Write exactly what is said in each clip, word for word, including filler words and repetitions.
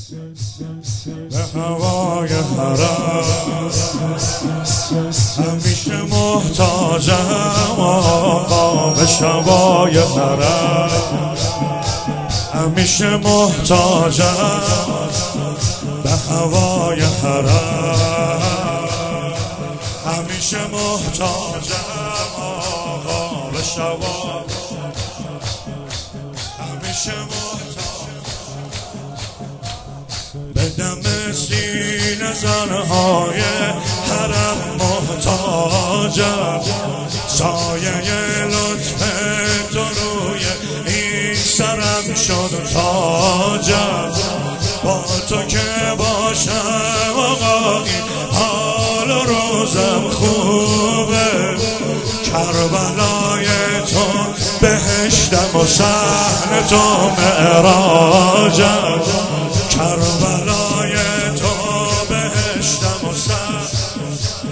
به هوای حرم همیشه محتاجم آقا، به شبای حرم همیشه محتاجم، به هوای حرم همیشه محتاجم آقا، به شبای همیشه محتاجم، به دم سینه زنهای حرم محتاجم، سایه لطف تو روی این سرم شد تاجم، با تو که باشم آقا این حال و روزم خوبه، کربلای تو بهشتم و صحن تو معراجم، کربلای تو بهشتم و صحن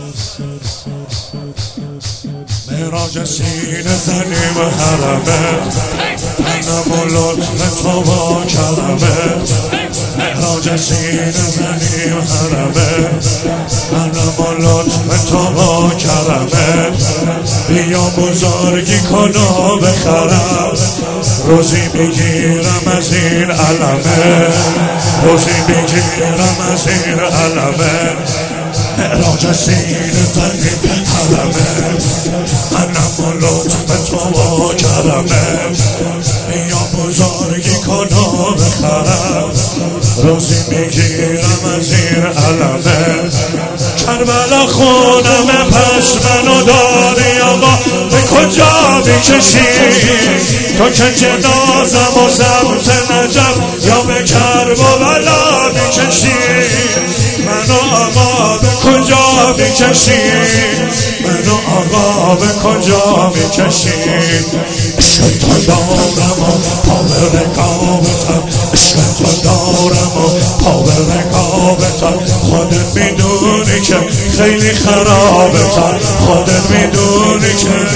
معراج سینه زنیم حرمه، منم و لطف تو با کلمه، معراج سینه زنیم حرمه، منم و لطف تو با کلمه، بیا بزرگی کنا بخرم، روزی بگیرم از این علمه، روزی بگیرم از این علمه، معراج سینه زنیم حرمه، منم و لطف تو با کلمه، بیا بزرگی کنا بخرم، روزی میگیرم از این علمه، کربلا خونم پس منو داری آقا، به کجا میکشی تو که جنازم و سمت نجف یا به کربلا میکشی منو آقا، به کجا میکشی منو آقا، به کجا میکشی؟ عشق تو دارم و پا به رقابتم، عشق تو دارم و پا به رقابتم، خودت میدونی که خیلی خرابتم، خودت میدونی که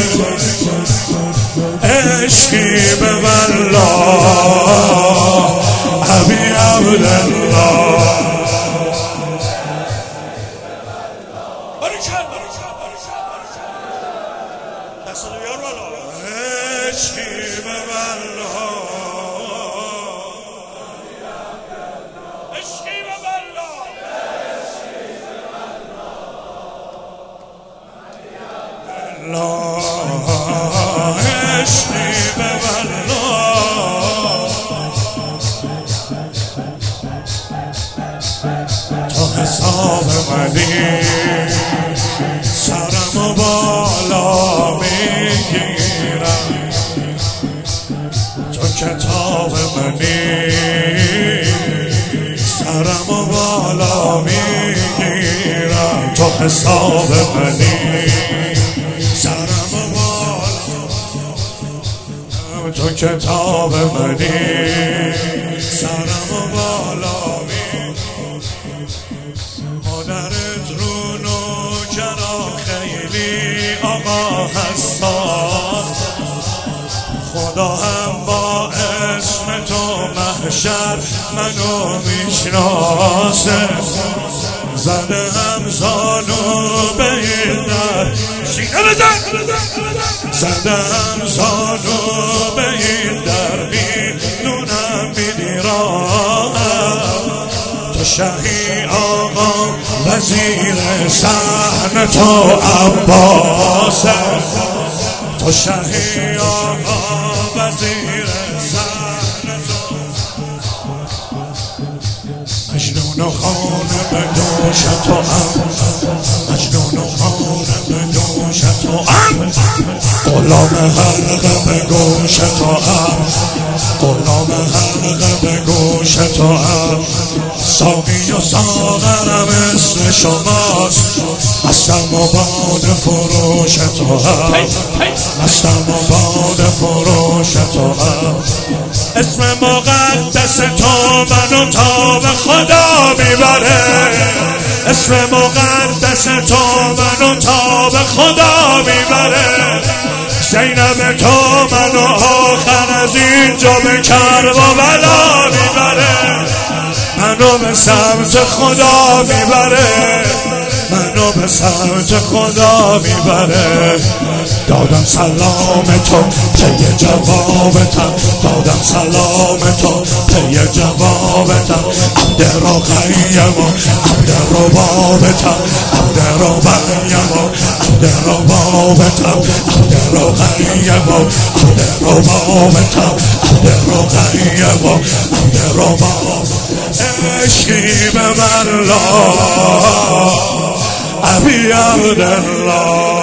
عشقی به والله ابی عبدالله. عشقی به والله عشقی به والله عشقی به والله، تو حساب منی سرم و بالا میگیرم، تو کتاب منی سرم و بالا میگیرم، تو حساب منی سرم و بالا، تو کتاب منی سرم و بالا میگیرم، مادرت رو نوکرا خیلی آقا حساس، خدا هم با اسم تو محشر منو میشناسه، زده هم زانو به این در سینه بزن، زده هم زانو به این در میدونم میدیرم، تو شهی آقا وزیر صحن تو عباسه، تو شهی آقا وزیر صحن تو، مجنون و خانه به دوش تو هم، مجنون و خانه به دوش تو هم، غلام حلقه به گوش تو هم، غلام حلقه به گوش تو هم، ساقی و ساغرم اسم شماست، مستم و باد فروش تو هم، مستم و باد فروش تو هم، اسم مقدس تو منو تا به خدا میبره، اسم مقدس تو منو تا به خدا میبره، زینب تو منو آخر از اینجا به کربلا میبره، من منو به سمت خدا میبره، منو به سمت خدا میبره. دادم سلام تو پی جوابتم، دادم سلام تو پی جوابتم. عبد رقیم و عبد ربابتم، عبد رقیم و عبد ربابتم، عبد رقیم و عبد ربابتم، عبد رقیم و عبد رباب. عشقی به من لا ابی عبدالله.